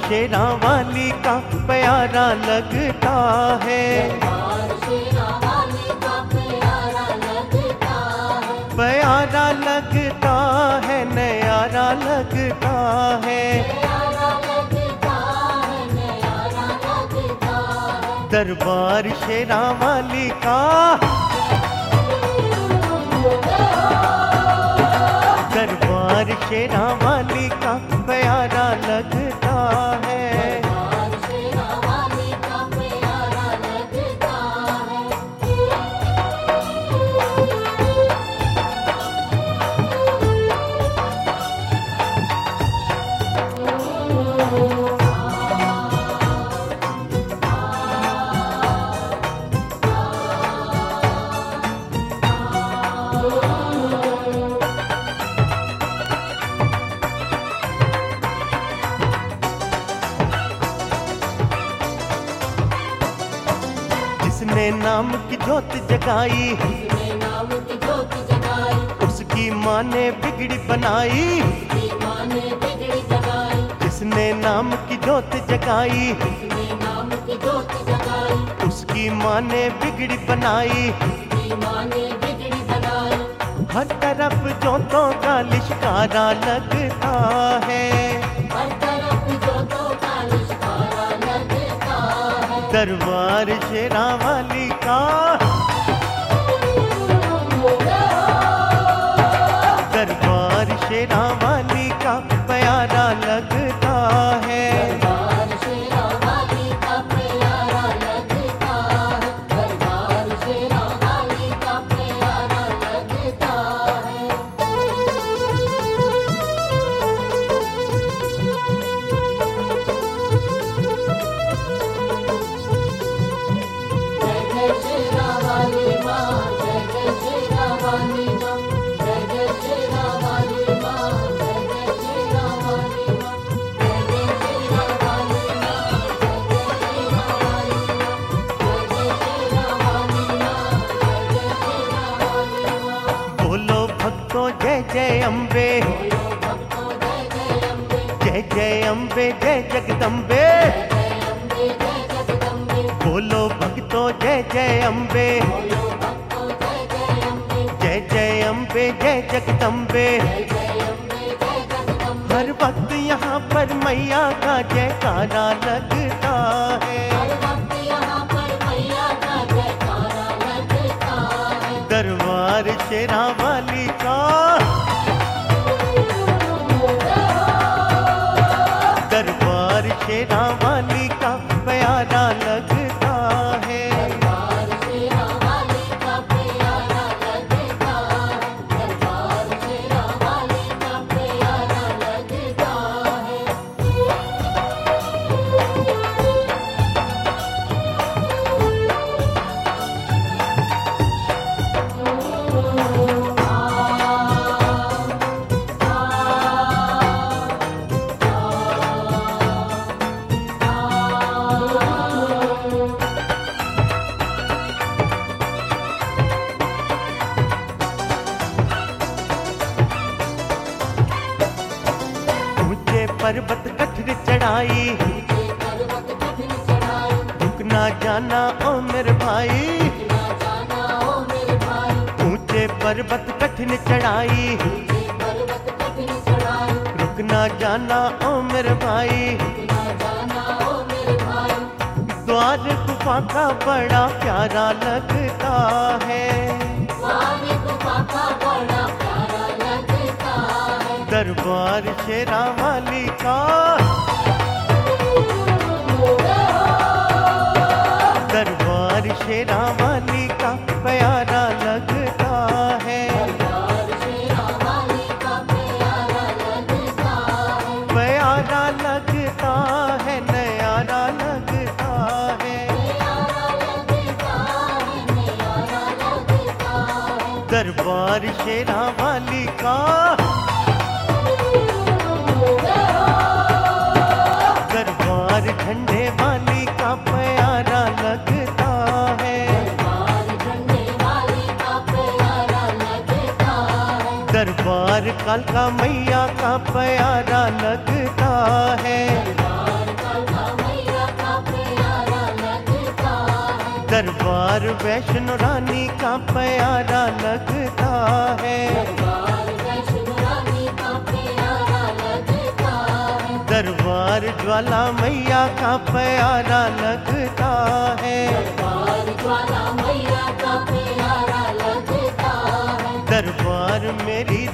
शेरा वाली का प्यारा लगता है, प्यारा लगता है, न्यारा लगता है, दरबार शेरा वाली का, दरबार शेरा वाली का प्यारा लगता है। जिसने नाम की ज्योत जगाई, उसकी माँ ने बिगड़ी बनाई, जिसने नाम की ज्योत जगाई, उसकी माँ ने बिगड़ी बनाई, हर तरफ ज्योतों का लिशकारा लगता है, दरबार शेरा वाली का, दरबार शेरा वाली का प्यारा लगता है। जय जय अम्बे, जय जय अम्बे, जय जगदम्बे, बोलो भक्तों जय जय अम्बे, जय जय अम्बे, जय जगदम्बे, हर वक्त यहाँ पर मैया का जयकारा लगता है, दरबार शेरा वाली का, दरबार शेरा वाली का प्यारा लगता है। पर्वत कठिन चढ़ाई, रुकना जाना ओ मेरे भाई, ऊंचे पर्वत कठिन चढ़ाई, रुकना जाना ओ मेरे भाई, द्वार गुफा का बड़ा प्यारा लगता है, दरबार शेरा वाली का, दरबार शेरा वाली का प्यारा लगता है, प्यारा लगता है, न्यारा लगता है, दरबार शेरा वाली का, दरबार झंडे वाली का प्यारा लगता है, दरबार कालका मैया का प्यारा लगता है। दरबार वैष्णो रानी का प्यारा लगता है। दरबार वैष्णो रानी का प्यारा लगता है। दरबार ज्वाला मैया का प्यारा लगता है। दरबार ज्वाला मैया का प्यारा लगता है। दरबार मेरी